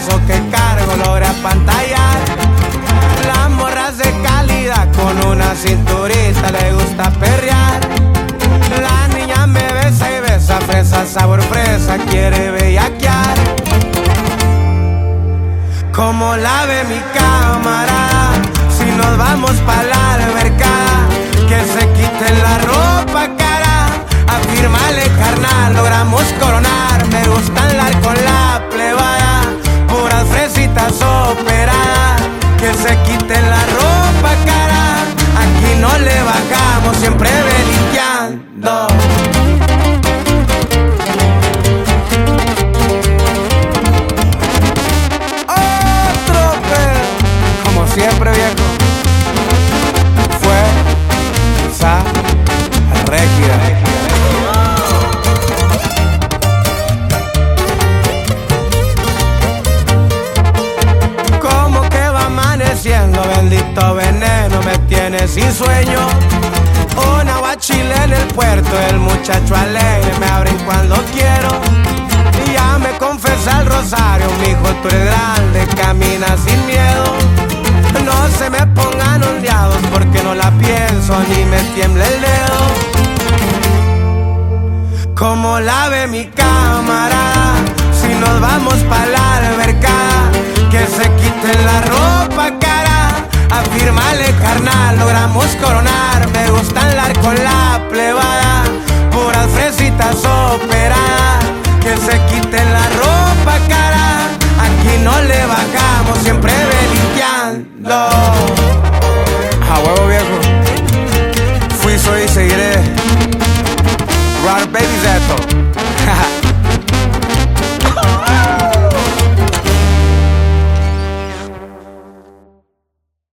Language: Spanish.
paso que cargo logré apantallar. Las morras de calidad con una cinturita le gusta perrear. La niña me besa y besa, fresa, sabor fresa, quiere bellaquear. Como la ve mi camarada, si nos vamos pa' la albercada, que se quiten la ropa cara, afírmale carnal, logramos coronar. Me gusta andar con la plebada, puras fresitas operadas, que se quiten la ropa cara, aquí no le bajamos, siempre belicando. Siempre viejo, fuerza regia. Como que va amaneciendo, bendito veneno me tiene sin sueño. Una guachile en el puerto, el muchacho alegre me abren cuando quiero. Y ya me confesa el rosario, mijo, tú eres grande, camina sin miedo. No se me pongan ondeados porque no la pienso ni me tiembla el dedo. Como la ve mi camarada, si nos vamos pa' la albercada, que se quiten la ropa cara, afírmale carnal, logramos coronar.